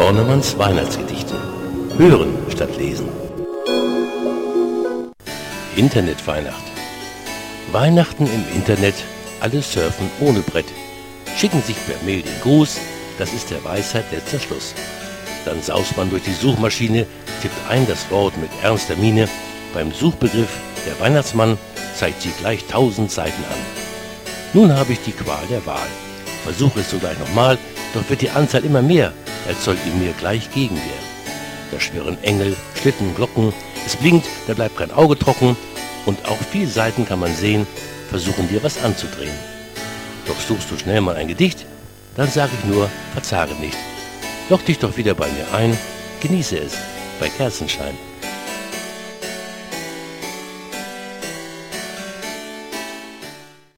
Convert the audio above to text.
Bornemanns Weihnachtsgedichte. Hören statt lesen. Internetweihnacht. Weihnachten im Internet, alle surfen ohne Brett. Schicken sich per Mail den Gruß, das ist der Weisheit letzter Schluss. Dann saust man durch die Suchmaschine, tippt ein das Wort mit ernster Miene. Beim Suchbegriff der Weihnachtsmann zeigt sie gleich 1000 Seiten an. Nun habe ich die Qual der Wahl. Versuche es sogleich nochmal, doch wird die Anzahl immer mehr, erzeugt in mir gleich Gegenwehr. Da schwirren Engel, Schlitten, Glocken, es blinkt, da bleibt kein Auge trocken und auf viel Seiten kann man sehen, versuchen dir was anzudrehen. Doch suchst du schnell mal ein Gedicht, dann sage ich nur, verzage nicht. Lock dich doch wieder bei mir ein, genieße es bei Kerzenschein.